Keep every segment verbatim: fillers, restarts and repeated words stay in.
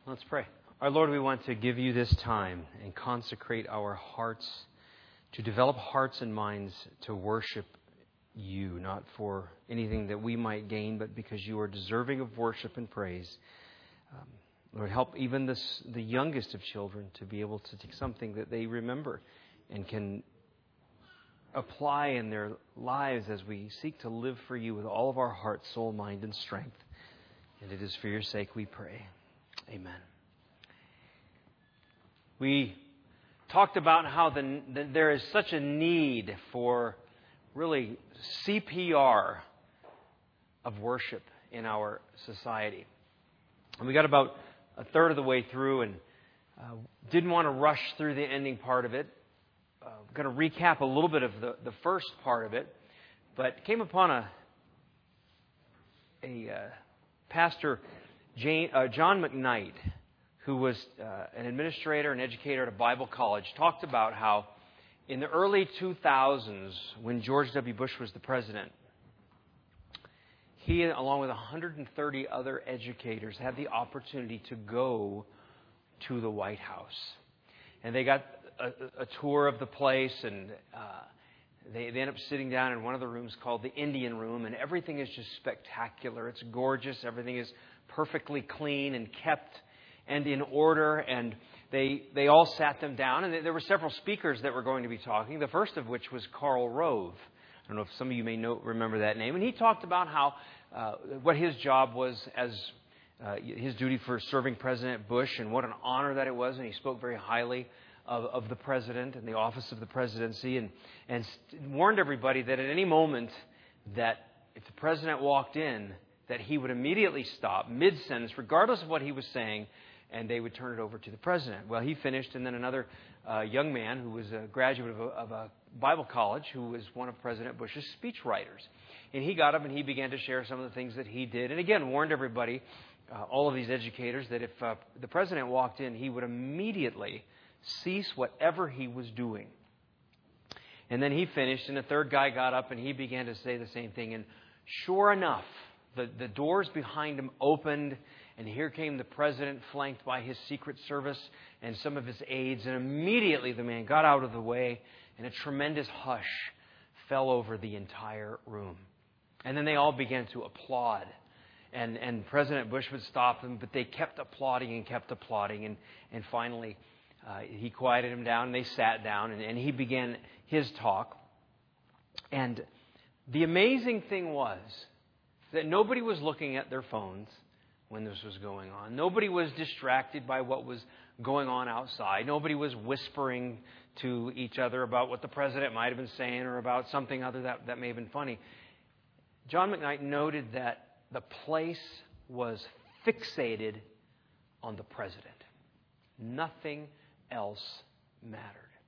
Let's pray. Our Lord, we want to give you this time and consecrate our hearts to develop hearts and minds to worship you, not for anything that we might gain, but because you are deserving of worship and praise. Um, Lord, help even this, the youngest of children to be able to take something that they remember and can apply in their lives as we seek to live for you with all of our heart, soul, mind, and strength. And it is for your sake we pray. Amen. We talked about how the, the, there is such a need for really C P R of worship in our society. And we got about a third of the way through and uh, didn't want to rush through the ending part of it. Uh, I'm going to recap a little bit of the, the first part of it, but came upon a a uh, pastor, Jane, uh, John McKnight, who was uh, an administrator and educator at a Bible college, talked about how in the early two thousands, when George W. Bush was the president, he, along with one hundred thirty other educators, had the opportunity to go to the White House. And they got a, a tour of the place, and uh, they, they end up sitting down in one of the rooms called the Indian Room, and everything is just spectacular. It's gorgeous. Everything is perfectly clean and kept and in order, and they they all sat them down, and there were several speakers that were going to be talking, the first of which was Karl Rove. I don't know if some of you may know, remember that name. And he talked about how uh, what his job was as uh, his duty for serving President Bush, and what an honor that it was, and he spoke very highly of, of the president and the office of the presidency, and, and warned everybody that at any moment that if the president walked in, that he would immediately stop mid-sentence, regardless of what he was saying, and they would turn it over to the president. Well, he finished, and then another uh, young man who was a graduate of a, of a Bible college, who was one of President Bush's speechwriters. And he got up and he began to share some of the things that he did. And again, warned everybody, uh, all of these educators, that if uh, the president walked in, he would immediately cease whatever he was doing. And then he finished, and a third guy got up and he began to say the same thing. And sure enough, the, the doors behind him opened, and here came the president, flanked by his Secret Service and some of his aides. And immediately the man got out of the way, and a tremendous hush fell over the entire room. And then they all began to applaud. And, and President Bush would stop them, but they kept applauding and kept applauding. And, and finally, uh, he quieted them down, and they sat down, and, and he began his talk. And the amazing thing was that nobody was looking at their phones when this was going on. Nobody was distracted by what was going on outside. Nobody was whispering to each other about what the president might have been saying or about something other that, that may have been funny. John McKnight noted that the place was fixated on the president. Nothing else mattered.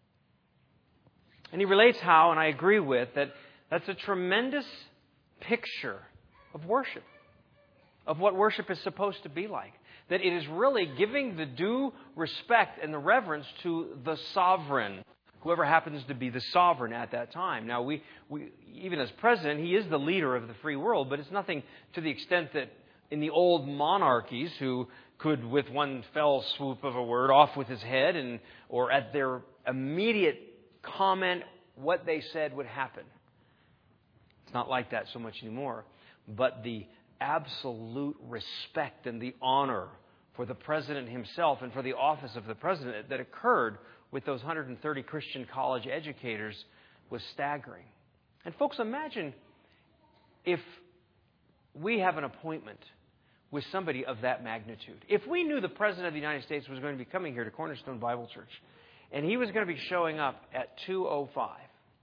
And he relates how, and I agree with, that that's a tremendous picture of worship, of what worship is supposed to be like. That it is really giving the due respect and the reverence to the sovereign, whoever happens to be the sovereign at that time. Now, we, we even as president, he is the leader of the free world, but it's nothing to the extent that in the old monarchies, who could, with one fell swoop of a word, off with his head, and or at their immediate comment, what they said would happen. It's not like that so much anymore. But the absolute respect and the honor for the president himself and for the office of the president that occurred with those one hundred thirty Christian college educators was staggering. And folks, imagine if we have an appointment with somebody of that magnitude. If we knew the President of the United States was going to be coming here to Cornerstone Bible Church, and he was going to be showing up at two oh five,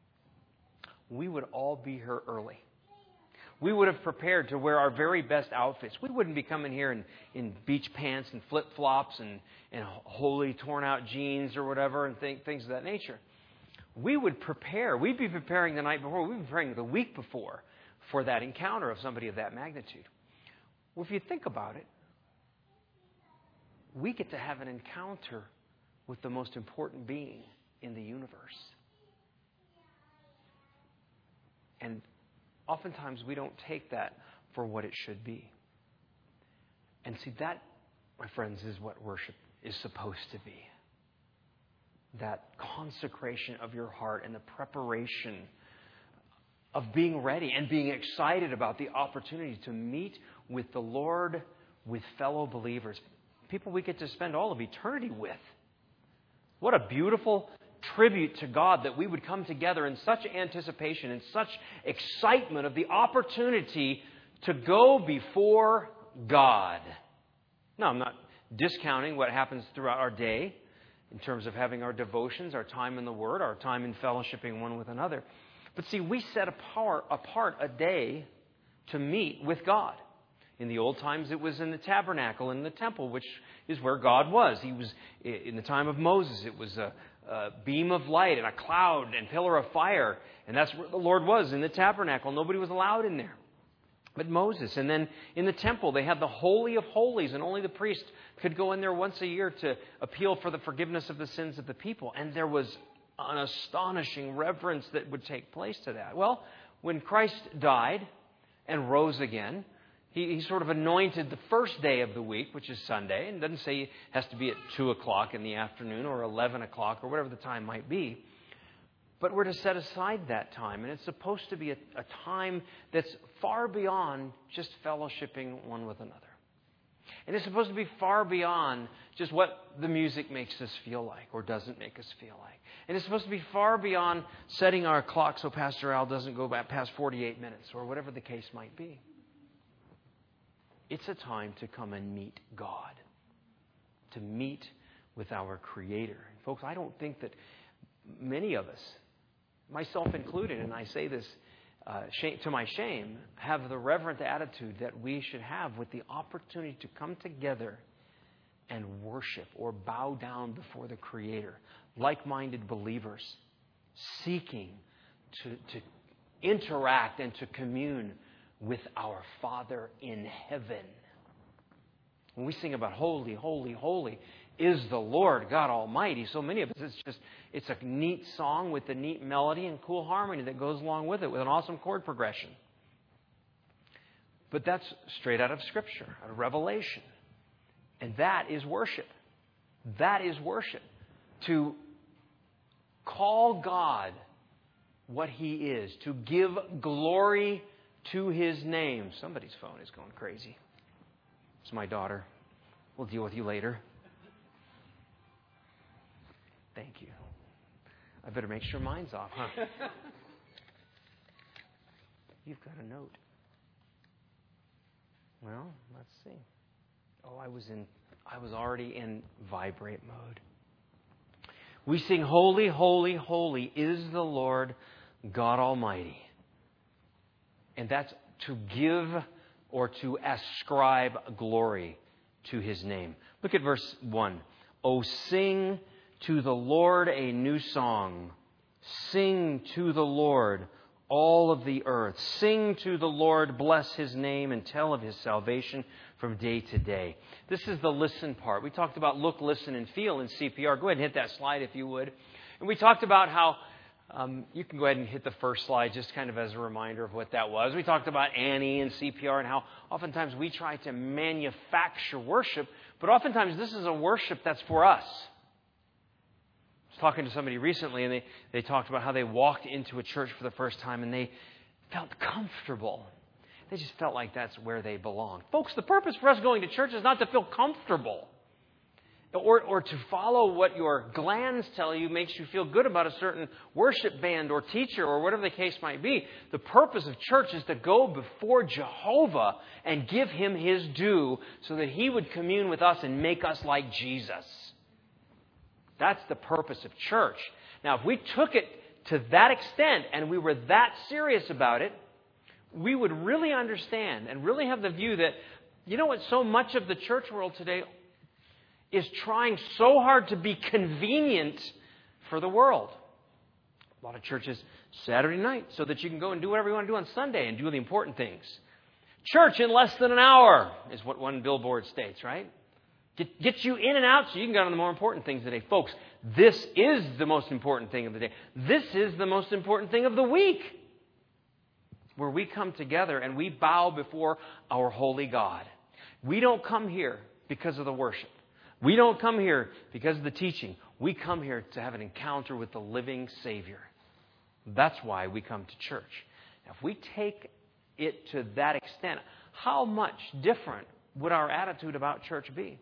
we would all be here early. We would have prepared to wear our very best outfits. We wouldn't be coming here in, in beach pants and flip-flops and, and wholly torn-out jeans or whatever and th- things of that nature. We would prepare. We'd be preparing the night before. We'd be preparing the week before for that encounter of somebody of that magnitude. Well, if you think about it, we get to have an encounter with the most important being in the universe. And oftentimes we don't take that for what it should be. And see, that my friends, is what worship is supposed to be. That consecration of your heart and the preparation of being ready and being excited about the opportunity to meet with the Lord, with fellow believers, people we get to spend all of eternity with. What a beautiful tribute to God that we would come together in such anticipation and such excitement of the opportunity to go before God. Now, I'm not discounting what happens throughout our day in terms of having our devotions, our time in the Word, our time in fellowshipping one with another. But see, we set apart, apart a day to meet with God. In the old times, it was in the tabernacle, in the temple, which is where God was. He was, in the time of Moses, it was a, a beam of light and a cloud and pillar of fire. And that's where the Lord was, in the tabernacle. Nobody was allowed in there but Moses. And then in the temple, they had the Holy of Holies, and only the priest could go in there once a year to appeal for the forgiveness of the sins of the people. And there was an astonishing reverence that would take place to that. Well, when Christ died and rose again, He, he sort of anointed the first day of the week, which is Sunday. And it doesn't say it has to be at two o'clock in the afternoon or eleven o'clock or whatever the time might be. But we're to set aside that time. And it's supposed to be a, a time that's far beyond just fellowshipping one with another. And it's supposed to be far beyond just what the music makes us feel like or doesn't make us feel like. And it's supposed to be far beyond setting our clock so Pastor Al doesn't go back past forty-eight minutes or whatever the case might be. It's a time to come and meet God, to meet with our Creator. And folks, I don't think that many of us, myself included, and I say this uh, shame, to my shame, have the reverent attitude that we should have with the opportunity to come together and worship or bow down before the Creator, like-minded believers, seeking to, to interact and to commune with our Father in heaven. When we sing about holy, holy, holy is the Lord God Almighty, so many of us, it's just, it's a neat song with a neat melody and cool harmony that goes along with it, with an awesome chord progression. But that's straight out of Scripture, out of Revelation. And that is worship. That is worship. To call God what He is, to give glory to His name. Somebody's phone is going crazy. It's my daughter. We'll deal with you later. Thank you. I better make sure mine's off, huh? You've got a note. Well, let's see. Oh, I was in I was already in vibrate mode. We sing, holy, holy, holy is the Lord God Almighty. And that's to give or to ascribe glory to His name. Look at verse one. Oh, sing to the Lord a new song. Sing to the Lord, all of the earth. Sing to the Lord, bless His name, and tell of His salvation from day to day. This is the listen part. We talked about look, listen, and feel in C P R. Go ahead and hit that slide if you would. And we talked about how Um, you can go ahead and hit the first slide just kind of as a reminder of what that was. We talked about Annie and C P R and how oftentimes we try to manufacture worship, but oftentimes this is a worship that's for us. I was talking to somebody recently, and they, they talked about how they walked into a church for the first time and they felt comfortable. They just felt like that's where they belong. Folks, the purpose for us going to church is not to feel comfortable. Or, or to follow what your glands tell you makes you feel good about a certain worship band or teacher or whatever the case might be. The purpose of church is to go before Jehovah and give Him His due so that He would commune with us and make us like Jesus. That's the purpose of church. Now, if we took it to that extent and we were that serious about it, we would really understand and really have the view that, you know what, so much of the church world today is trying so hard to be convenient for the world. A lot of churches, Saturday night, so that you can go and do whatever you want to do on Sunday and do the important things. Church in less than an hour is what one billboard states, right? Get, get you in and out so you can go on the more important things today. Folks, this is the most important thing of the day. This is the most important thing of the week, where we come together and we bow before our holy God. We don't come here because of the worship. We don't come here because of the teaching. We come here to have an encounter with the living Savior. That's why we come to church. Now, if we take it to that extent, how much different would our attitude about church be?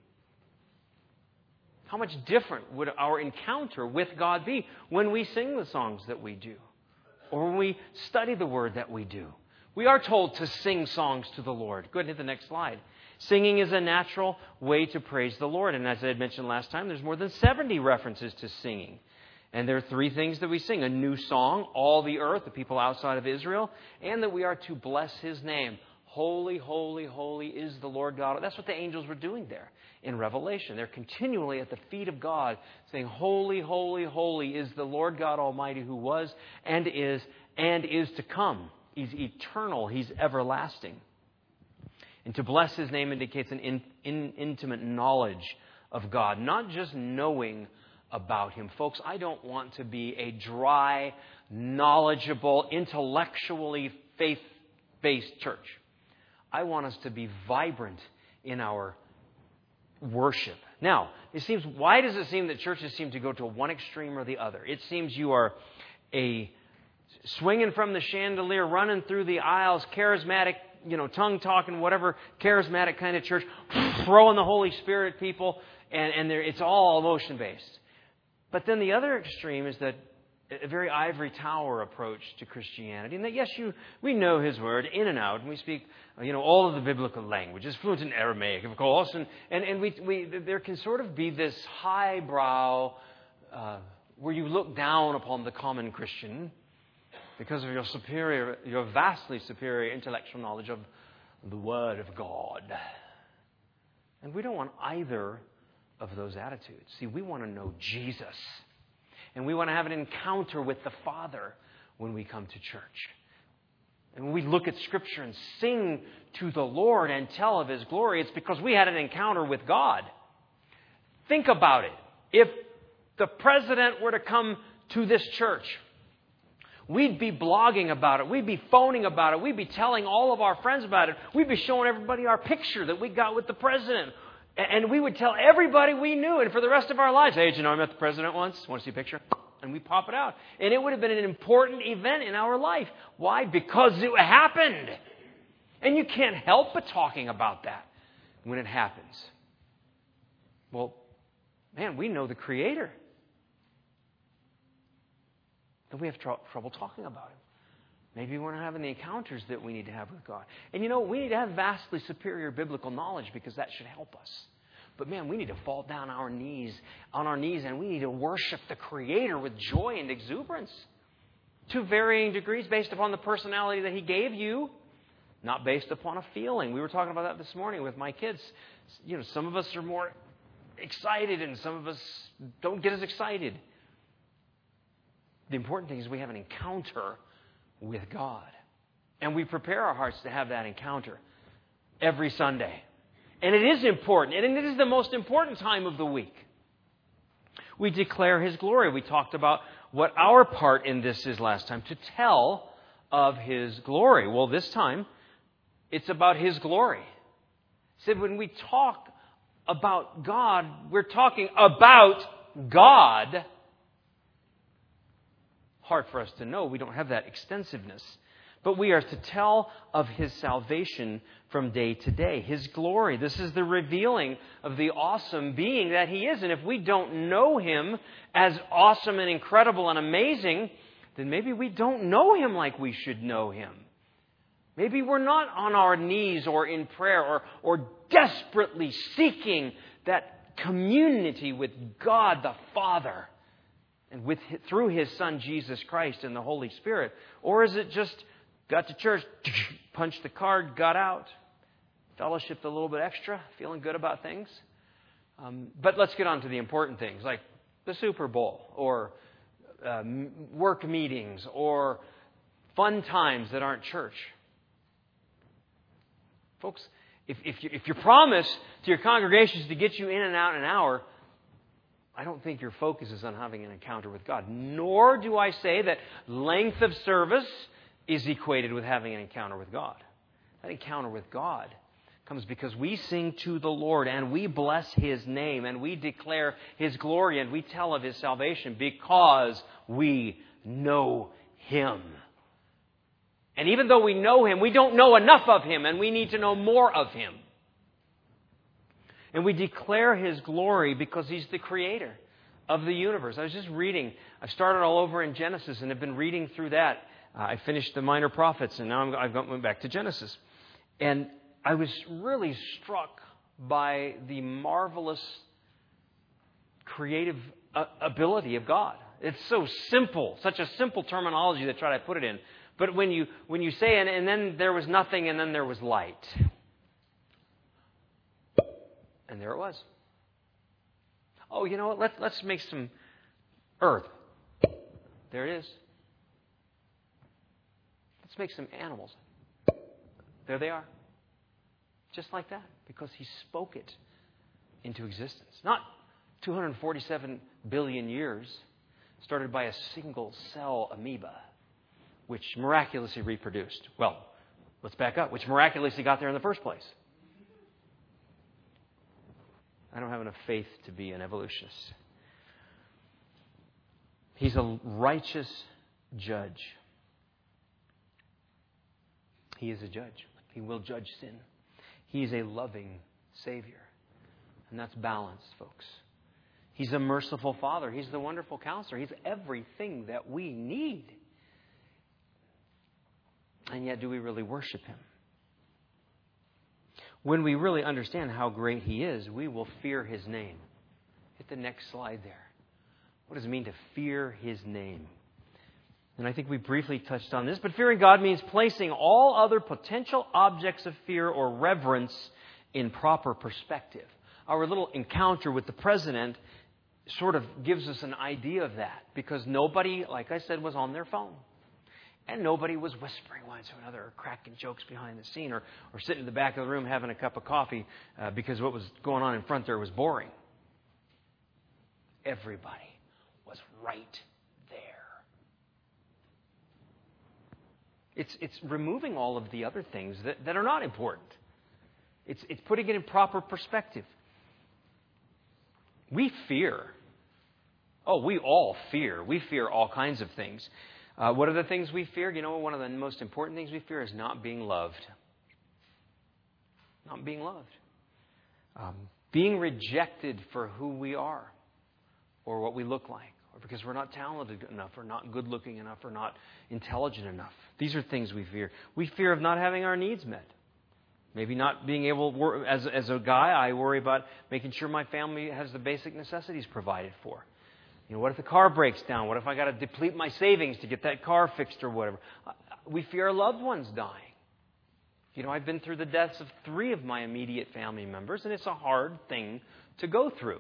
How much different would our encounter with God be when we sing the songs that we do? Or when we study the Word that we do? We are told to sing songs to the Lord. Go ahead and hit the next slide. Singing is a natural way to praise the Lord. And as I had mentioned last time, there's more than seventy references to singing. And there are three things that we sing. A new song, all the earth, the people outside of Israel, and that we are to bless His name. Holy, holy, holy is the Lord God. That's what the angels were doing there in Revelation. They're continually at the feet of God saying, holy, holy, holy is the Lord God Almighty who was and is and is to come. He's eternal. He's everlasting. And to bless His name indicates an in, in, intimate knowledge of God, not just knowing about Him. Folks, I don't want to be a dry, knowledgeable, intellectually faith-based church. I want us to be vibrant in our worship. Now, it seems, why does it seem that churches seem to go to one extreme or the other? It seems you are a swinging from the chandelier, running through the aisles, charismatic, you know, tongue-talking, whatever charismatic kind of church, throwing the Holy Spirit at people, and, and it's all emotion-based. But then the other extreme is that a very ivory tower approach to Christianity. And that, yes, you we know His Word in and out, and we speak, you know, all of the biblical languages, fluent in Aramaic, of course. And, and, and we, we there can sort of be this highbrow uh, where you look down upon the common Christian because of your superior, your vastly superior intellectual knowledge of the Word of God. And we don't want either of those attitudes. See, we want to know Jesus. And we want to have an encounter with the Father when we come to church. And when we look at Scripture and sing to the Lord and tell of His glory, it's because we had an encounter with God. Think about it. If the president were to come to this church, we'd be blogging about it. We'd be phoning about it. We'd be telling all of our friends about it. We'd be showing everybody our picture that we got with the president. And we would tell everybody we knew, and for the rest of our lives, hey, did you know I met the president once? Want to see a picture? And we pop it out. And it would have been an important event in our life. Why? Because it happened. And you can't help but talking about that when it happens. Well, man, we know the Creator. And we have tr- trouble talking about Him. Maybe we're not having the encounters that we need to have with God. And you know, we need to have vastly superior biblical knowledge because that should help us. But man, we need to fall down our knees, on our knees, and we need to worship the Creator with joy and exuberance. To varying degrees based upon the personality that He gave you, not based upon a feeling. We were talking about that this morning with my kids. You know, some of us are more excited and some of us don't get as excited. The important thing is we have an encounter with God. And we prepare our hearts to have that encounter every Sunday. And it is important. And it is the most important time of the week. We declare His glory. We talked about what our part in this is last time, to tell of His glory. Well, this time, it's about His glory. So when we talk about God, we're talking about God. Hard for us to know. We don't have that extensiveness. But we are to tell of His salvation from day to day. His glory. This is the revealing of the awesome being that He is. And if we don't know Him as awesome and incredible and amazing, then maybe we don't know Him like we should know Him. Maybe we're not on our knees or in prayer or, or desperately seeking that community with God the Father. And with through His Son, Jesus Christ, and the Holy Spirit. Or is it just got to church, punched the card, got out, fellowshipped a little bit extra, feeling good about things? Um, but let's get on to the important things, like the Super Bowl, or uh, work meetings, or fun times that aren't church. Folks, if, if, you, if your promise to your congregation is to get you in and out in an hour, I don't think your focus is on having an encounter with God. Nor do I say that length of service is equated with having an encounter with God. That encounter with God comes because we sing to the Lord and we bless His name and we declare His glory and we tell of His salvation because we know Him. And even though we know Him, we don't know enough of Him, and we need to know more of Him. And we declare His glory because He's the Creator of the universe. I was just reading. I started all over in Genesis and have been reading through that. Uh, I finished the Minor Prophets, and now I'm, I've gone back to Genesis. And I was really struck by the marvelous creative uh, ability of God. It's so simple, such a simple terminology that I try to put it in. But when you when you say, and, and then there was nothing, and then there was light. And there it was. Oh, you know what? Let's, let's make some earth. There it is. Let's make some animals. There they are. Just like that. Because He spoke it into existence. Not two hundred forty-seven billion years. Started by a single cell amoeba, which miraculously reproduced. Well, let's back up. Which miraculously got there in the first place. I don't have enough faith to be an evolutionist. He's a righteous judge. He is a judge. He will judge sin. He's a loving Savior. And that's balanced, folks. He's a merciful Father. He's the wonderful Counselor. He's everything that we need. And yet, do we really worship Him? When we really understand how great He is, we will fear His name. Hit the next slide there. What does it mean to fear His name? And I think we briefly touched on this, but fearing God means placing all other potential objects of fear or reverence in proper perspective. Our little encounter with the president sort of gives us an idea of that, because nobody, like I said, was on their phone. And nobody was whispering one to another or cracking jokes behind the scene or, or sitting in the back of the room having a cup of coffee uh, because what was going on in front there was boring. Everybody was right there. It's, it's removing all of the other things that, that are not important. It's, it's putting it in proper perspective. We fear. Oh, we all fear. We fear all kinds of things. Uh, what are the things we fear? You know, one of the most important things we fear is not being loved. Not being loved. Um, being rejected for who we are or what we look like, or because we're not talented enough or not good looking enough or not intelligent enough. These are things we fear. We fear of not having our needs met. Maybe not being able, as, as a guy, I worry about making sure my family has the basic necessities provided for. You know, what if the car breaks down? What if I got to deplete my savings to get that car fixed or whatever? We fear our loved ones dying. You know, I've been through the deaths of three of my immediate family members, and it's a hard thing to go through.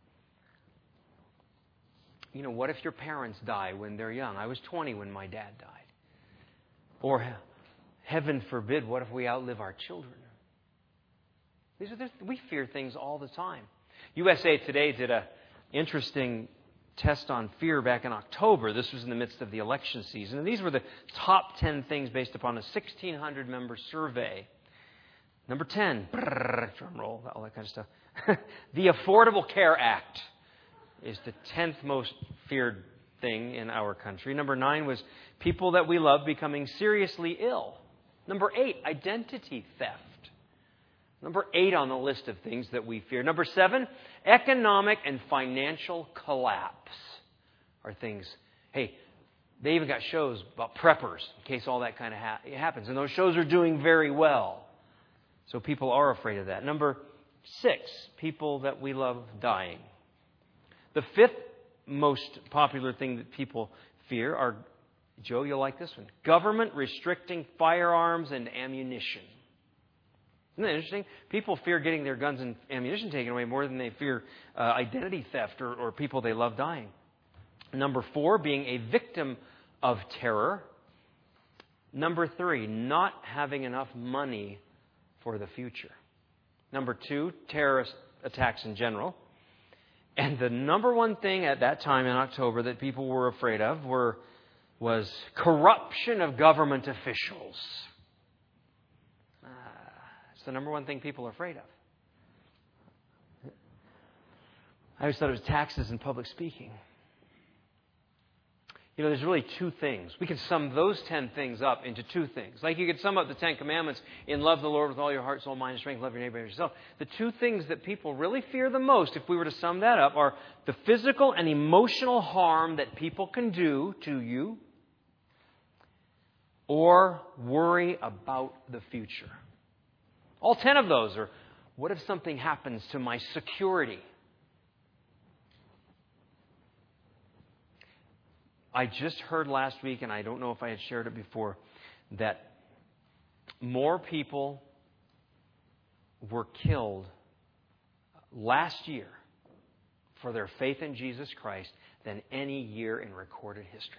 You know, what if your parents die when they're young? I was twenty when my dad died. Or, heaven forbid, what if we outlive our children? These are the, we fear things all the time. U S A Today did an interesting test on fear back in October. This was in the midst of the election season. And these were the top ten things based upon a sixteen hundred member survey. Number ten, brrr, drum roll, all that kind of stuff. The Affordable Care Act is the tenth most feared thing in our country. Number nine was people that we love becoming seriously ill. Number eight, identity theft. Number eight on the list of things that we fear. Number seven, economic and financial collapse are things. Hey, they even got shows about preppers in case all that kind of ha- happens. And those shows are doing very well. So people are afraid of that. Number six, people that we love dying. The fifth most popular thing that people fear are, Joe, you'll like this one, government restricting firearms and ammunition. Isn't that interesting? People fear getting their guns and ammunition taken away more than they fear uh, identity theft or, or people they love dying. Number four, being a victim of terror. Number three, not having enough money for the future. Number two, terrorist attacks in general. And the number one thing at that time in October that people were afraid of were was corruption of government officials. the number one thing people are afraid of. I always thought it was taxes and public speaking. You know, there's really two things. We can sum those ten things up into two things. Like you could sum up the Ten Commandments in love the Lord with all your heart, soul, mind, and strength, love your neighbor as yourself. The two things that people really fear the most, if we were to sum that up, are the physical and emotional harm that people can do to you, or worry about the future. All ten of those are, what if something happens to my security? I just heard last week, and I don't know if I had shared it before, that more people were killed last year for their faith in Jesus Christ than any year in recorded history.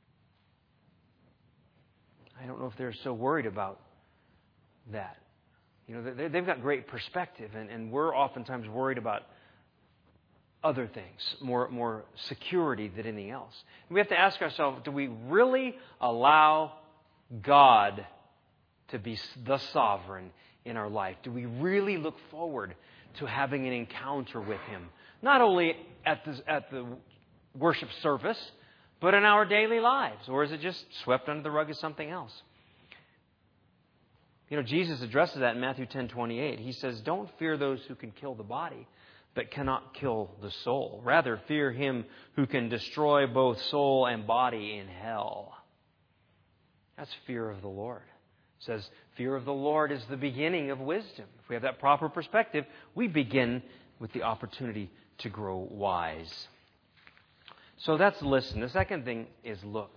I don't know if they're so worried about that. You know, they've got great perspective, and, and we're oftentimes worried about other things, more, more security than anything else. We have to ask ourselves, do we really allow God to be the sovereign in our life? Do we really look forward to having an encounter with Him? Not only at the, at the worship service, but in our daily lives? Or is it just swept under the rug as something else? You know, Jesus addresses that in Matthew ten twenty-eight. He says, don't fear those who can kill the body, but cannot kill the soul. Rather, fear Him who can destroy both soul and body in hell. That's fear of the Lord. It says, fear of the Lord is the beginning of wisdom. If we have that proper perspective, we begin with the opportunity to grow wise. So that's listen. The second thing is look.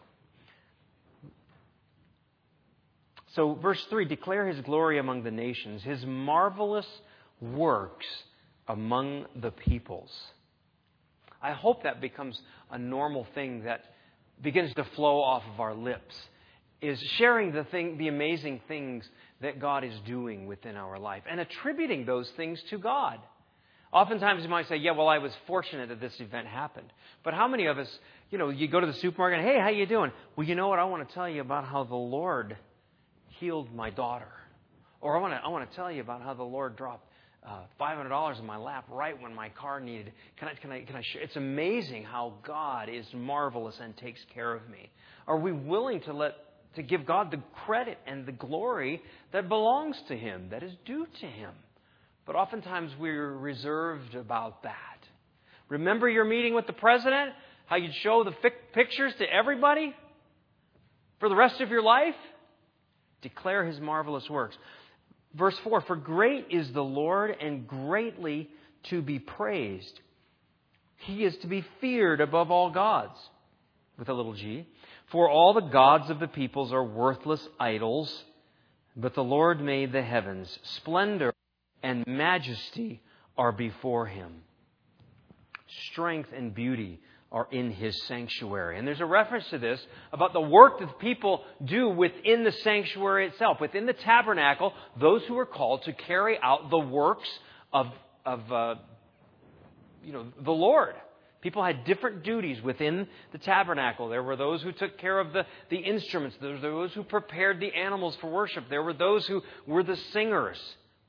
So verse three, declare His glory among the nations, His marvelous works among the peoples. I hope that becomes a normal thing that begins to flow off of our lips, is sharing the thing, the amazing things that God is doing within our life and attributing those things to God. Oftentimes you might say, yeah, well, I was fortunate that this event happened. But how many of us, you know, you go to the supermarket and, hey, how you doing? Well, you know what? I want to tell you about how the Lord healed my daughter. Or I want to, I want to tell you about how the Lord dropped Uh, five hundred dollars in my lap right when my car needed. Can I? Can I? Can I share? It's amazing how God is marvelous and takes care of me. Are we willing to let to give God the credit and the glory that belongs to Him, that is due to Him? But oftentimes we're reserved about that. Remember your meeting with the president? How you'd show the fic- pictures to everybody for the rest of your life? Declare His marvelous works. Verse four, for great is the Lord and greatly to be praised. He is to be feared above all gods, with a little g. For all the gods of the peoples are worthless idols, but the Lord made the heavens. Splendor and majesty are before Him. Strength and beauty are in His sanctuary. And there's a reference to this about the work that people do within the sanctuary itself. Within the tabernacle, those who are called to carry out the works of, of uh, you know, the Lord. People had different duties within the tabernacle. There were those who took care of the, the instruments. There were those who prepared the animals for worship. There were those who were the singers.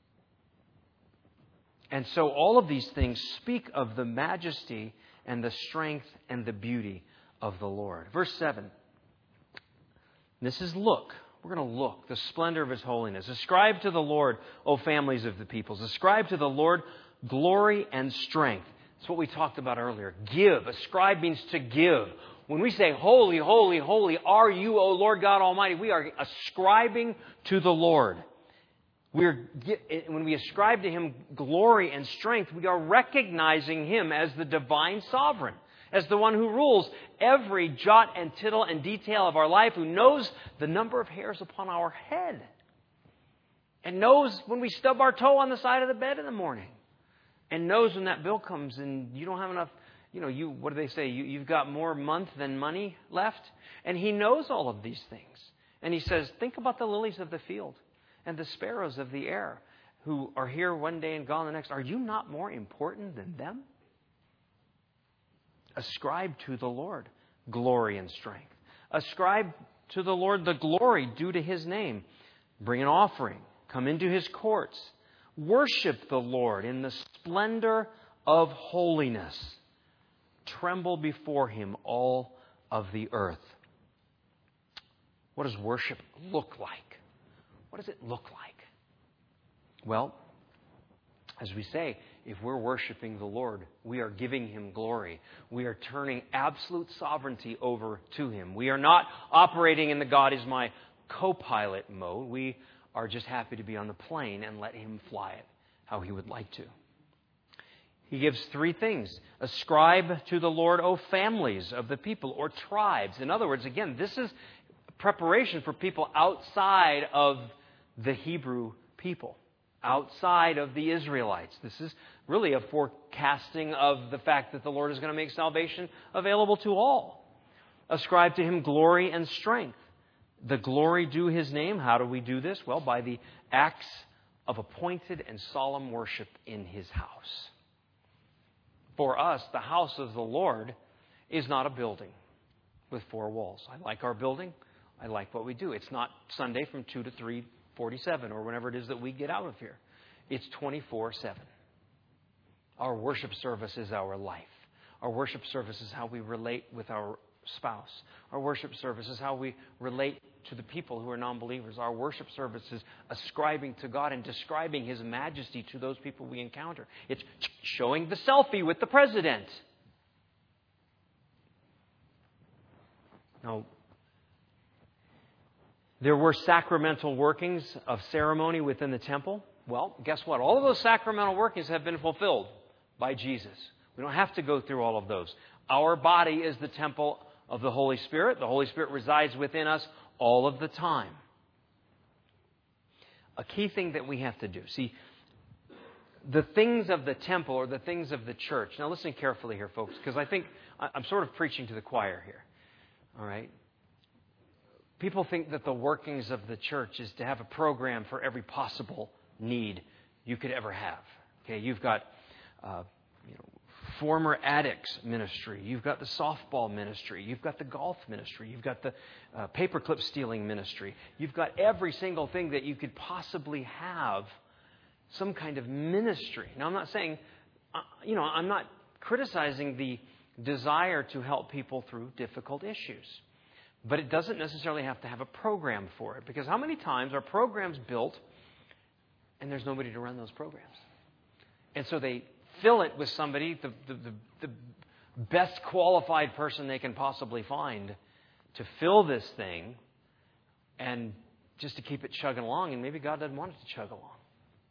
And so all of these things speak of the majesty and the strength and the beauty of the Lord. Verse seven. This is look. We're going to look. The splendor of His holiness. Ascribe to the Lord, O families of the peoples. Ascribe to the Lord glory and strength. That's what we talked about earlier. Give. Ascribe means to give. When we say, holy, holy, holy are you, O Lord God Almighty, we are ascribing to the Lord. We're, when we ascribe to Him glory and strength, we are recognizing Him as the divine sovereign, as the one who rules every jot and tittle and detail of our life, who knows the number of hairs upon our head, and knows when we stub our toe on the side of the bed in the morning, and knows when that bill comes and you don't have enough, you know, you what do they say? You, you've got more month than money left. And He knows all of these things. And He says, think about the lilies of the field and the sparrows of the air who are here one day and gone the next. Are you not more important than them? Ascribe to the Lord glory and strength. Ascribe to the Lord the glory due to His name. Bring an offering. Come into His courts. Worship the Lord in the splendor of holiness. Tremble before Him, all of the earth. What does worship look like? What does it look like? Well, as we say, if we're worshiping the Lord, we are giving Him glory. We are turning absolute sovereignty over to Him. We are not operating in the God is my co-pilot mode. We are just happy to be on the plane and let Him fly it how He would like to. He gives three things. Ascribe to the Lord, O families of the people, or tribes. In other words, again, this is preparation for people outside of the Hebrew people, outside of the Israelites. This is really a forecasting of the fact that the Lord is going to make salvation available to all. Ascribe to Him glory and strength. The glory due His name. How do we do this? Well, by the acts of appointed and solemn worship in His house. For us, the house of the Lord is not a building with four walls. I like our building. I like what we do. It's not Sunday from two to three forty-seven or whenever it is that we get out of here. It's twenty-four seven. Our worship service is our life. Our worship service is how we relate with our spouse. Our worship service is how we relate to the people who are non-believers. Our worship service is ascribing to God and describing His majesty to those people we encounter. It's showing the selfie with the president. Now, there were sacramental workings of ceremony within the temple. Well, guess what? All of those sacramental workings have been fulfilled by Jesus. We don't have to go through all of those. Our body is the temple of the Holy Spirit. The Holy Spirit resides within us all of the time. A key thing that we have to do. See, the things of the temple or the things of the church. Now listen carefully here, folks, because I think I'm sort of preaching to the choir here. All right? People think that the workings of the church is to have a program for every possible need you could ever have. Okay, you've got uh, you know, former addicts ministry. You've got the softball ministry. You've got the golf ministry. You've got the uh, paperclip stealing ministry. You've got every single thing that you could possibly have some kind of ministry. Now, I'm not saying, uh, you know, I'm not criticizing the desire to help people through difficult issues. But it doesn't necessarily have to have a program for it. Because how many times are programs built and there's nobody to run those programs? And so they fill it with somebody, the, the, the, the best qualified person they can possibly find to fill this thing and just to keep it chugging along. And maybe God doesn't want it to chug along.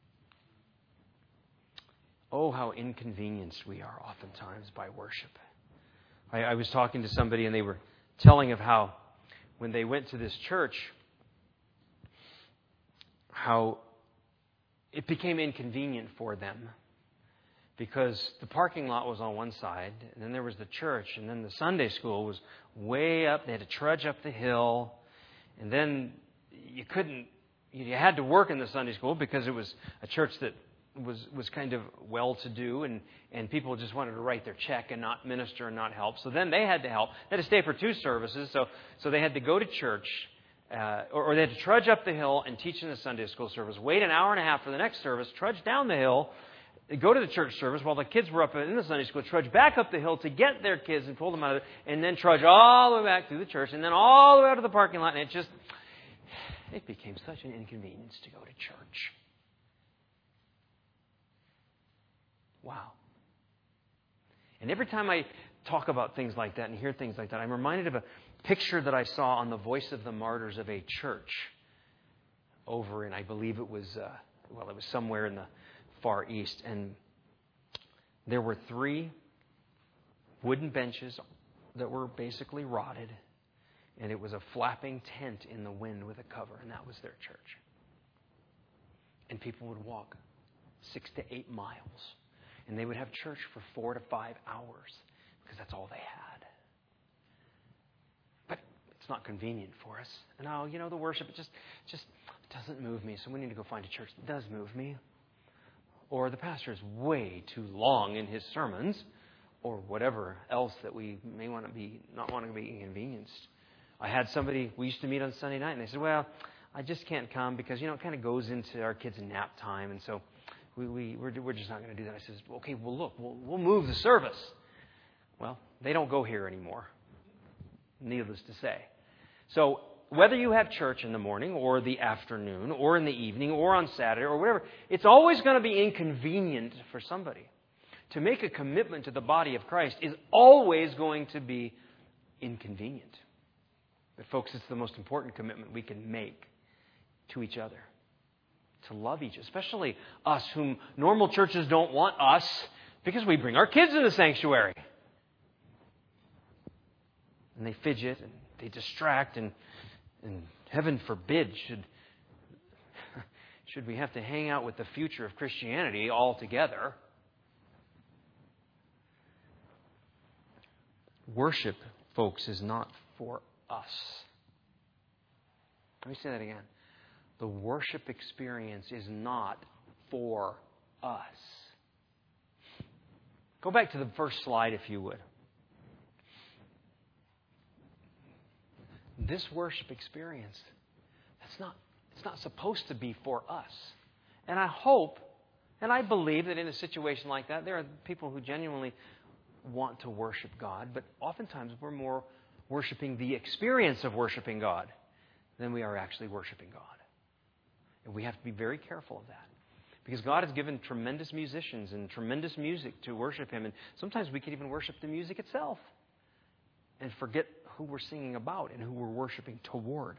Oh, how inconvenienced we are oftentimes by worship. I, I was talking to somebody and they were telling of how when they went to this church, how it became inconvenient for them because the parking lot was on one side, and then there was the church, and then the Sunday school was way up. They had to trudge up the hill, and then you couldn't, you had to work in the Sunday school because it was a church that was was kind of well-to-do, and, and people just wanted to write their check and not minister and not help. So then they had to help. They had to stay for two services, so so they had to go to church, uh, or, or they had to trudge up the hill and teach in the Sunday school service, wait an hour and a half for the next service, trudge down the hill, go to the church service while the kids were up in the Sunday school, trudge back up the hill to get their kids and pull them out of it, and then trudge all the way back through the church, and then all the way out to the parking lot, and it just, it became such an inconvenience to go to church. Wow. And every time I talk about things like that and hear things like that, I'm reminded of a picture that I saw on the Voice of the Martyrs of a church over in, I believe it was, uh, well, it was somewhere in the Far East. And there were three wooden benches that were basically rotted. And it was a flapping tent in the wind with a cover. And that was their church. And people would walk six to eight miles. And they would have church for four to five hours because that's all they had. But it's not convenient for us. And oh, you know, the worship, it just, just doesn't move me. So we need to go find a church that does move me. Or the pastor is way too long in his sermons, or whatever else that we may want to be, not want to be inconvenienced. I had somebody, we used to meet on Sunday night, and they said, well, I just can't come because, you know, it kind of goes into our kids' nap time. And so we, we, we're, we're just not going to do that. I says, okay, well, look, we'll, we'll move the service. Well, they don't go here anymore, needless to say. So whether you have church in the morning or the afternoon or in the evening or on Saturday or whatever, it's always going to be inconvenient for somebody. To make a commitment to the body of Christ is always going to be inconvenient. But folks, it's the most important commitment we can make to each other. To love each other, especially us whom normal churches don't want us because we bring our kids to the sanctuary. And they fidget and they distract and, and heaven forbid should, should we have to hang out with the future of Christianity altogether. Worship, folks, is not for us. Let me say that again. The worship experience is not for us. Go back to the first slide, if you would. This worship experience, that's not, it's not supposed to be for us. And I hope, and I believe that in a situation like that, there are people who genuinely want to worship God, but oftentimes we're more worshiping the experience of worshiping God than we are actually worshiping God. And we have to be very careful of that. Because God has given tremendous musicians and tremendous music to worship Him. And sometimes we can even worship the music itself and forget who we're singing about and who we're worshiping toward.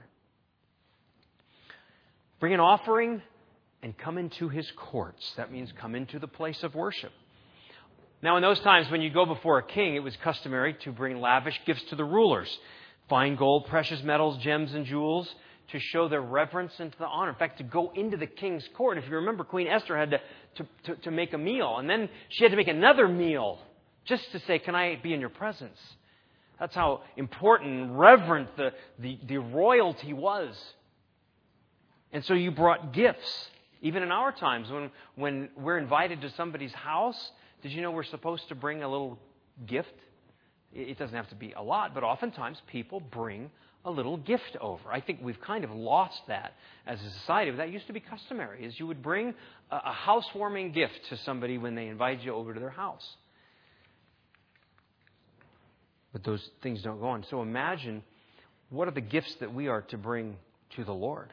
Bring an offering and come into His courts. That means come into the place of worship. Now, in those times when you go before a king, it was customary to bring lavish gifts to the rulers. Fine gold, precious metals, gems, and jewels to show their reverence and the honor. In fact, to go into the king's court. If you remember, Queen Esther had to, to, to, to make a meal. And then she had to make another meal just to say, can I be in your presence? That's how important and reverent the, the, the royalty was. And so you brought gifts. Even in our times, when, when we're invited to somebody's house, did you know we're supposed to bring a little gift? It doesn't have to be a lot, but oftentimes people bring a little gift over. I think we've kind of lost that as a society, but that used to be customary, is you would bring a, a housewarming gift to somebody when they invited you over to their house. But those things don't go on. So imagine, what are the gifts that we are to bring to the Lord?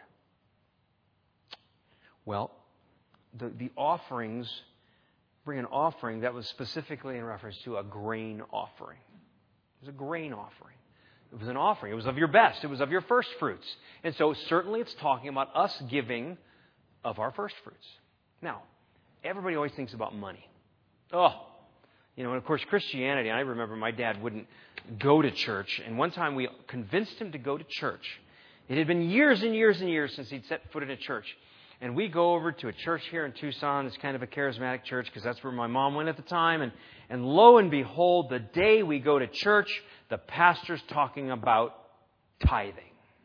Well, the, the offerings, bring an offering that was specifically in reference to a grain offering. It was a grain offering. It was an offering. It was of your best. It was of your first fruits. And so certainly it's talking about us giving of our first fruits. Now, everybody always thinks about money. Oh, you know, and of course Christianity, I remember my dad wouldn't go to church. And one time we convinced him to go to church. It had been years and years and years since he'd set foot in a church. And we go over to a church here in Tucson. It's kind of a charismatic church because that's where my mom went at the time. And, and lo and behold, the day we go to church, the pastor's talking about tithing.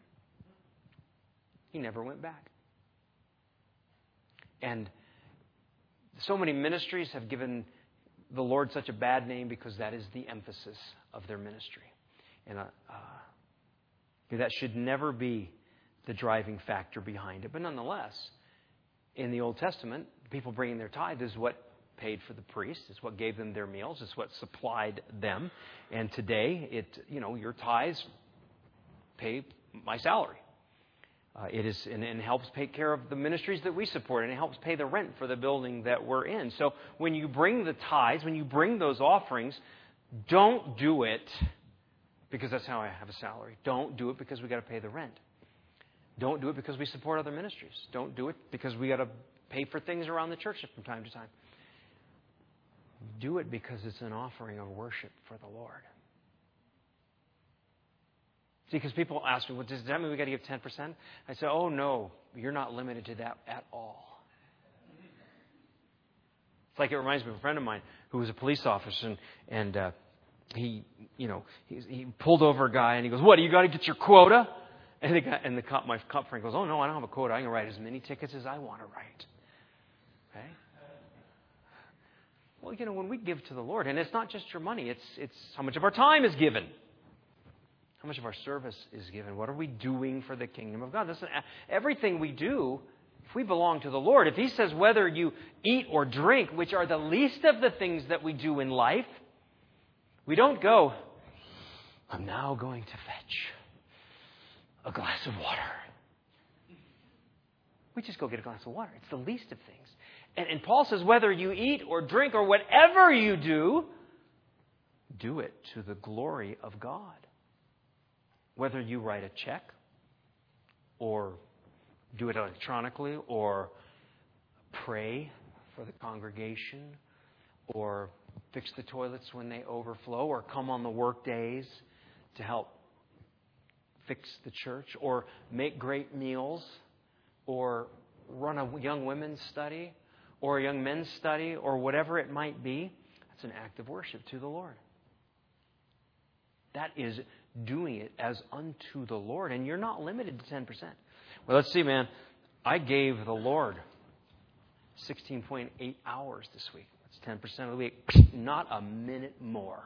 He never went back. And so many ministries have given the Lord such a bad name because that is the emphasis of their ministry. And uh, uh, that should never be the driving factor behind it. But nonetheless, in the Old Testament, people bringing their tithe is what paid for the priests. It's what gave them their meals. It's what supplied them. And today, it you know your tithes pay my salary. Uh, it is and, and helps take care of the ministries that we support, and it helps pay the rent for the building that we're in. So when you bring the tithes, when you bring those offerings, don't do it because that's how I have a salary. Don't do it because we got to pay the rent. Don't do it because we support other ministries. Don't do it because we got to pay for things around the church from time to time. Do it because it's an offering of worship for the Lord. See, because people ask me, well, does that mean we got to give ten percent? I say, oh, no, you're not limited to that at all. It's like it reminds me of a friend of mine who was a police officer, and, and uh, he, you know, he, he pulled over a guy, and he goes, what, you got to get your quota? And the, guy, and the cop, my cop friend goes, oh, no, I don't have a quota. I can write as many tickets as I want to write. Okay? Well, you know, when we give to the Lord, and it's not just your money, it's it's how much of our time is given. How much of our service is given? What are we doing for the kingdom of God? Listen, everything we do, if we belong to the Lord, if He says whether you eat or drink, which are the least of the things that we do in life, we don't go, I'm now going to fetch a glass of water. We just go get a glass of water. It's the least of things. And, and Paul says whether you eat or drink or whatever you do, do it to the glory of God. Whether you write a check or do it electronically or pray for the congregation or fix the toilets when they overflow or come on the work days to help fix the church or make great meals or run a young women's study or a young men's study or whatever it might be, that's an act of worship to the Lord. That is doing it as unto the Lord. And you're not limited to ten percent. Well, let's see, man. I gave the Lord sixteen point eight hours this week. That's ten percent of the week. Not a minute more.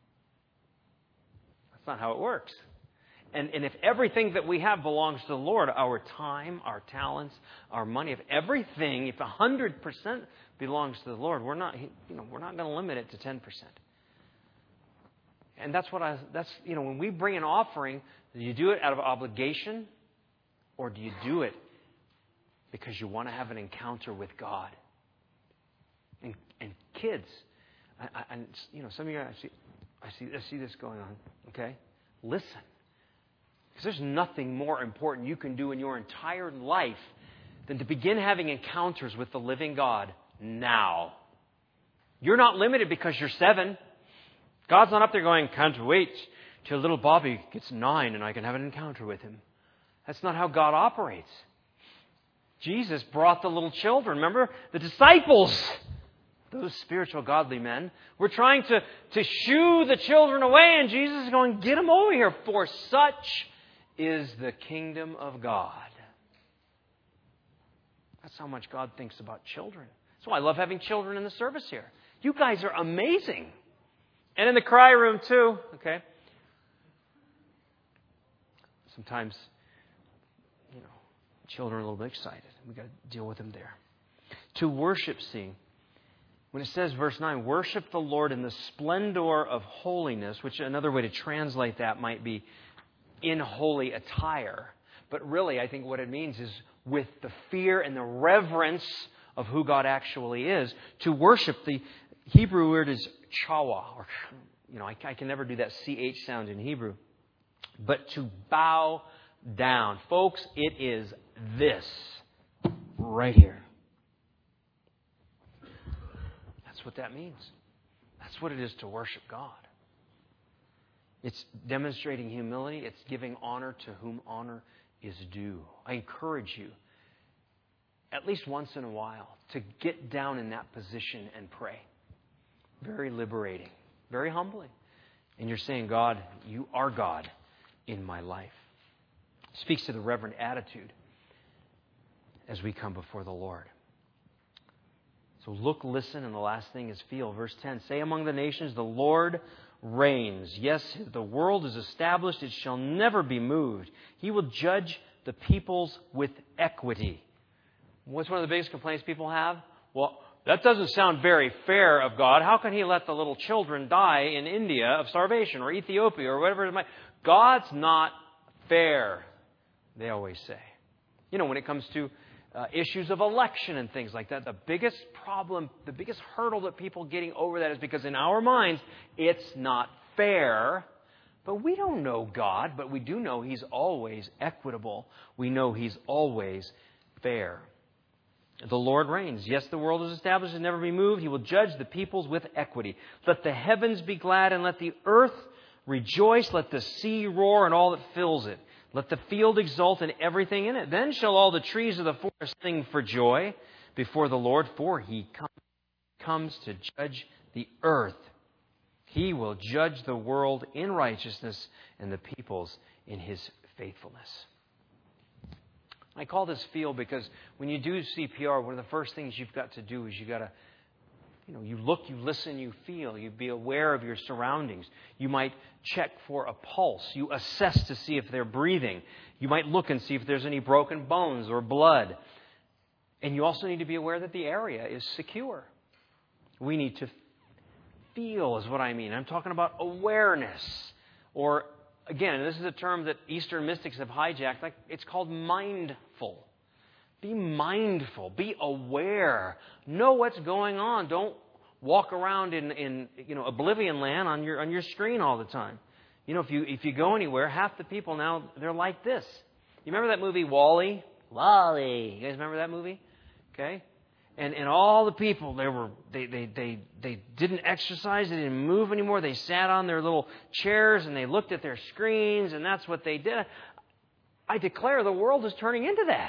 That's not how it works. And, and if everything that we have belongs to the Lord, our time, our talents, our money, if everything, if one hundred percent belongs to the Lord, we're not, you know, we're not going to limit it to ten percent. And that's what I, that's, you know, when we bring an offering, do you do it out of obligation or do you do it because you want to have an encounter with God? And, and kids, I, I, and, you know, some of you, I see, I see, I see this going on, okay? Listen. Because there's nothing more important you can do in your entire life than to begin having encounters with the living God now. You're not limited because you're seven. God's not up there going, can't wait till little Bobby gets nine and I can have an encounter with him. That's not how God operates. Jesus brought the little children. Remember? The disciples, those spiritual godly men, were trying to, to shoo the children away. And Jesus is going, get them over here. For such is the kingdom of God. That's how much God thinks about children. That's why I love having children in the service here. You guys are amazing. And in the cry room too, okay? Sometimes, you know, children are a little bit excited. We've got to deal with them there. To worship, see, when it says, verse nine, worship the Lord in the splendor of holiness, which another way to translate that might be in holy attire. But really, I think what it means is with the fear and the reverence of who God actually is. To worship, the Hebrew word is chawa, or, you know, I, I can never do that C H sound in Hebrew. But to bow down. Folks, it is this right here. That's what that means. That's what it is to worship God. It's demonstrating humility. It's giving honor to whom honor is due. I encourage you, at least once in a while, to get down in that position and pray. Very liberating. Very humbling. And you're saying, God, you are God in my life. It speaks to the reverent attitude as we come before the Lord. So look, listen, and the last thing is feel. Verse ten, say among the nations, the Lord reigns. Yes, the world is established. It shall never be moved. He will judge the peoples with equity. What's one of the biggest complaints people have? Well, that doesn't sound very fair of God. How can He let the little children die in India of starvation or Ethiopia or whatever it might? God's not fair, they always say. You know, when it comes to uh, issues of election and things like that, the biggest problem, the biggest hurdle that people getting over that is because in our minds, it's not fair. But we don't know God, but we do know He's always equitable. We know He's always fair. The Lord reigns. Yes, the world is established and never be moved. He will judge the peoples with equity. Let the heavens be glad and let the earth rejoice. Let the sea roar and all that fills it. Let the field exult and everything in it. Then shall all the trees of the forest sing for joy before the Lord, for He comes to judge the earth. He will judge the world in righteousness and the peoples in His faithfulness. I call this feel because when you do C P R, one of the first things you've got to do is you've got to You know, you look, you listen, you feel. You be aware of your surroundings. You might check for a pulse. You assess to see if they're breathing. You might look and see if there's any broken bones or blood. And you also need to be aware that the area is secure. We need to feel is what I mean. I'm talking about awareness. Or, again, this is a term that Eastern mystics have hijacked. Like, it's called mindful. Be mindful. Be aware. Know what's going on. Don't walk around in, in you know oblivion land on your on your screen all the time. You know, if you if you go anywhere, half the people now, they're like this. You remember that movie WALL-E? WALL-E. You guys remember that movie? Okay. And and all the people, they were they, they, they, they didn't exercise, they didn't move anymore. They sat on their little chairs and they looked at their screens, and that's what they did. I declare the world is turning into that.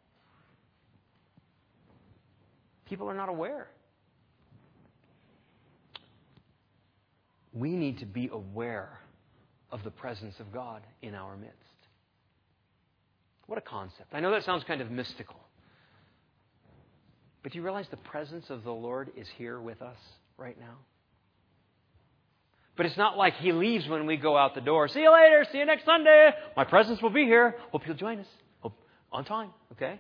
People are not aware. We need to be aware of the presence of God in our midst. What a concept. I know that sounds kind of mystical. But do you realize the presence of the Lord is here with us right now? But it's not like He leaves when we go out the door. See you later. See you next Sunday. My presence will be here. Hope you'll join us. Hope on time. Okay?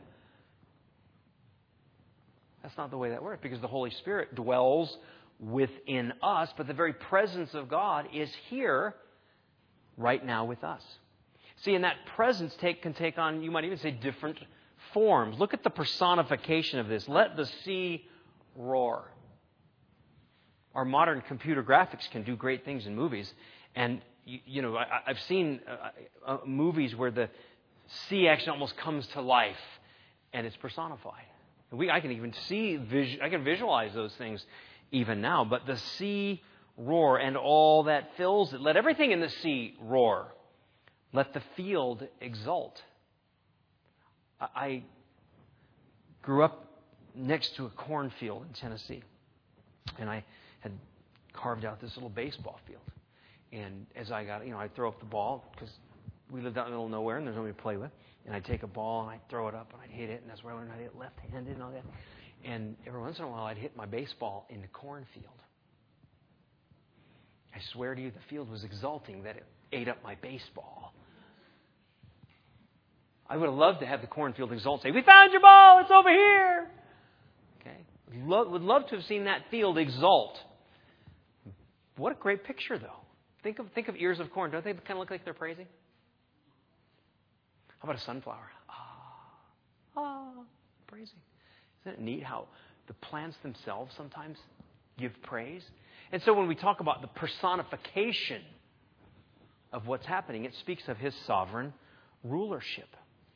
That's not the way that works, because the Holy Spirit dwells within us, but the very presence of God is here right now with us. See, and that presence take, can take on, you might even say, different forms. Look at the personification of this. Let the sea roar. Our modern computer graphics can do great things in movies. And, you, you know, I, I've seen uh, uh, movies where the sea actually almost comes to life and it's personified. We, I can even see, vis, I can visualize those things even now. But the sea roar and all that fills it. Let everything in the sea roar. Let the field exult. I, I grew up next to a cornfield in Tennessee. And I had carved out this little baseball field. And as I got, you know, I'd throw up the ball because we lived out in the middle of nowhere and there's nobody to play with. And I'd take a ball and I'd throw it up and I'd hit it. And that's where I learned how to hit left-handed and all that. And every once in a while I'd hit my baseball in the cornfield. I swear to you, the field was exulting that it ate up my baseball. I would have loved to have the cornfield exult, say, "We found your ball, it's over here." Okay? Lo- would love to have seen that field exult. What a great picture, though. Think of think of ears of corn. Don't they kind of look like they're praising? How about a sunflower? Ah, ah, praising. Isn't it neat how the plants themselves sometimes give praise? And so when we talk about the personification of what's happening, it speaks of His sovereign rulership.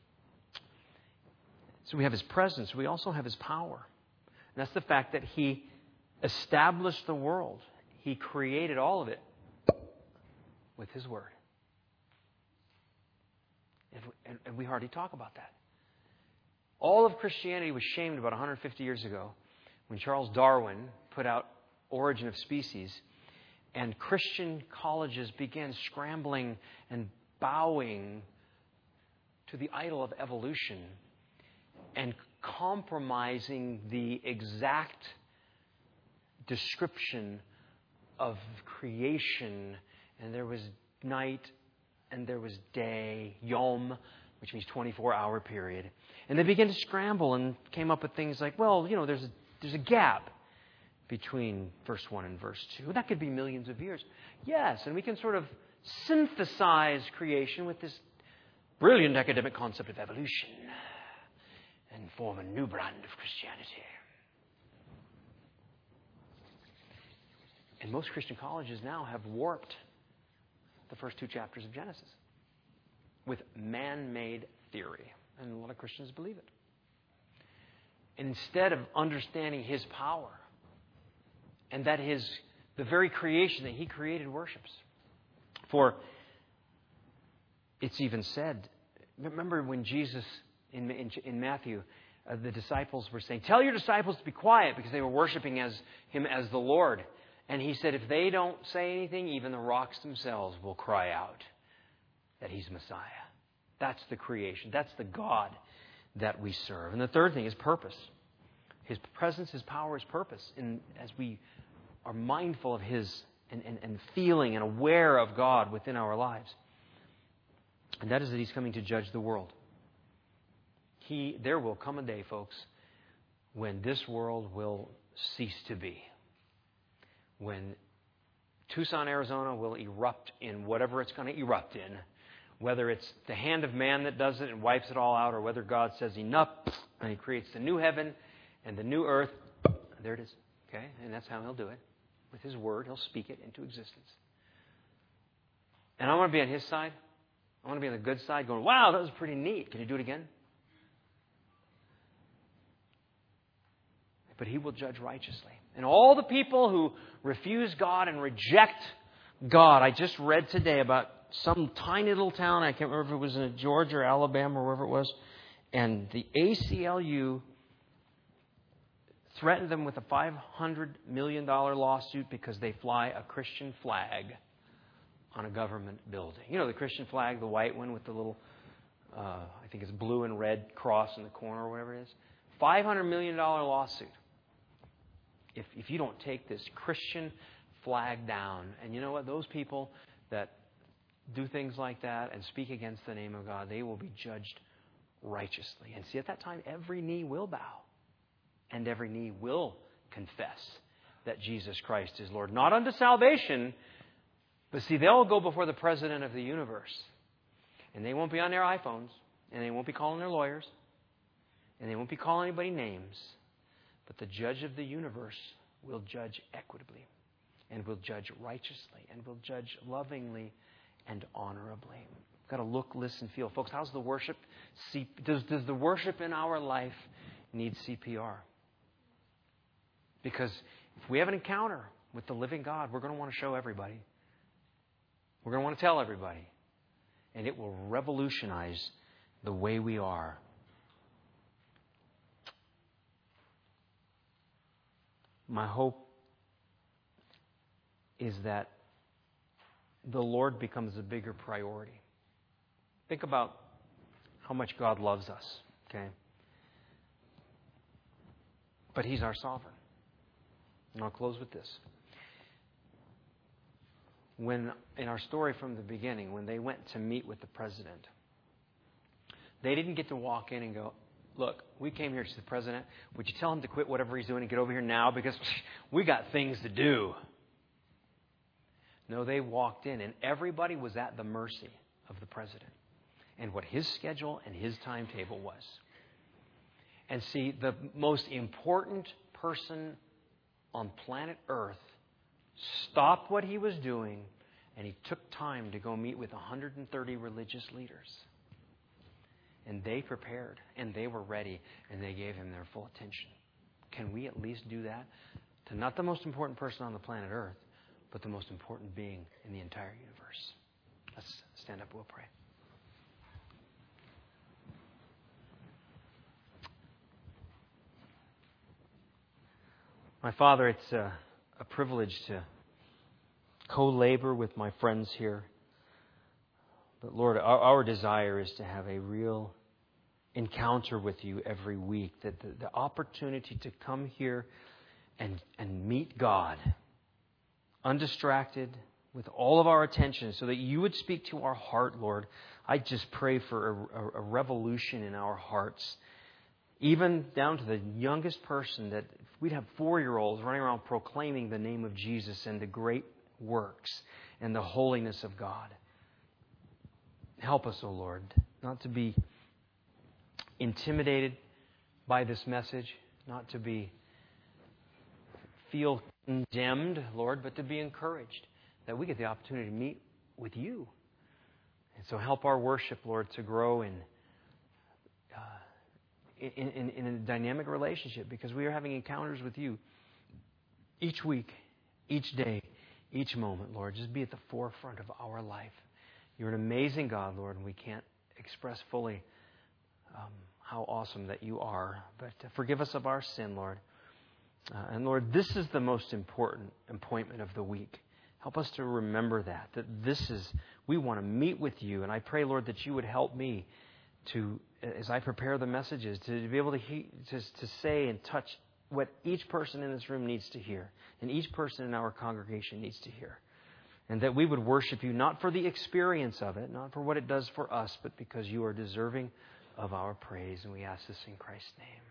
So we have His presence. We also have His power. And that's the fact that He established the world. He created all of it with His Word. And, and we hardly talk about that. All of Christianity was shamed about one hundred fifty years ago when Charles Darwin put out Origin of Species, and Christian colleges began scrambling and bowing to the idol of evolution and compromising the exact description of creation. And there was night and there was day, yom, which means twenty-four hour period. And they began to scramble and came up with things like, well, you know, there's a, there's a gap between verse one and verse two. That could be millions of years. Yes, and we can sort of synthesize creation with this brilliant academic concept of evolution and form a new brand of Christianity. And most Christian colleges now have warped the first two chapters of Genesis with man-made theory. And a lot of Christians believe it. And instead of understanding His power, and that His the very creation that He created worships. For it's even said, remember when Jesus, in, in, in Matthew, uh, the disciples were saying, "Tell your disciples to be quiet," because they were worshiping as Him as the Lord. And He said, if they don't say anything, even the rocks themselves will cry out that He's Messiah. That's the creation. That's the God that we serve. And the third thing is purpose. His presence, His power, His purpose. And as we are mindful of His and, and, and feeling and aware of God within our lives. And that is that He's coming to judge the world. He, there will come a day, folks, when this world will cease to be. When Tucson, Arizona will erupt in whatever it's going to erupt in. Whether it's the hand of man that does it and wipes it all out, or whether God says enough and He creates the new heaven and the new earth. There it is. Okay? And that's how He'll do it. With His Word, He'll speak it into existence. And I want to be on His side. I want to be on the good side going, wow, that was pretty neat. Can you do it again? But He will judge righteously. And all the people who refuse God and reject God. I just read today about some tiny little town. I can't remember if it was in Georgia or Alabama or wherever it was. And the A C L U threatened them with a five hundred million dollars lawsuit because they fly a Christian flag on a government building. You know the Christian flag, the white one with the little, uh, I think it's blue and red cross in the corner or whatever it is. five hundred million dollars lawsuit. If, if you don't take this Christian flag down. And you know what? Those people that do things like that and speak against the name of God, they will be judged righteously. And see, at that time, every knee will bow. And every knee will confess that Jesus Christ is Lord. Not unto salvation, but see, they'll go before the President of the universe. And they won't be on their iPhones. And they won't be calling their lawyers. And they won't be calling anybody names. But the judge of the universe will judge equitably. And will judge righteously. And will judge lovingly and honorably. We've got to look, listen, feel. Folks, how's the worship? C- does, does the worship in our life need C P R? Because if we have an encounter with the living God, we're going to want to show everybody. We're going to want to tell everybody. And it will revolutionize the way we are. My hope is that the Lord becomes a bigger priority. Think about how much God loves us, okay? But He's our sovereign. And I'll close with this. When, in our story from the beginning, when they went to meet with the president, they didn't get to walk in and go, look, we came here to see the president. Would you tell him to quit whatever he's doing and get over here now? Because we got things to do. No, they walked in, and everybody was at the mercy of the president and what his schedule and his timetable was. And see, the most important person on planet Earth stopped what he was doing, and he took time to go meet with one hundred thirty religious leaders. And they prepared, and they were ready, and they gave him their full attention. Can we at least do that to not the most important person on the planet Earth, but the most important being in the entire universe? Let's stand up, we'll pray. My Father, it's a, a privilege to co-labor with my friends here. But Lord, our, our desire is to have a real encounter with You every week. That the, the opportunity to come here and, and meet God, undistracted, with all of our attention, so that You would speak to our heart, Lord. I just pray for a, a, a revolution in our hearts. Even down to the youngest person, that we'd have four-year-olds running around proclaiming the name of Jesus and the great works and the holiness of God. Help us, O Lord, not to be intimidated by this message, not to be feel condemned, Lord, but to be encouraged that we get the opportunity to meet with You. And so help our worship, Lord, to grow in uh, in, in, in a dynamic relationship, because we are having encounters with You each week, each day, each moment, Lord. Just be at the forefront of our life. You're an amazing God, Lord, and we can't express fully um, how awesome that You are. But uh, forgive us of our sin, Lord. Uh, and Lord, this is the most important appointment of the week. Help us to remember that, that this is, we want to meet with You. And I pray, Lord, that You would help me to, as I prepare the messages, to be able to, he, to, to say and touch what each person in this room needs to hear, and each person in our congregation needs to hear. And that we would worship you not for the experience of it, not for what it does for us, but because you are deserving of our praise. And we ask this in Christ's name.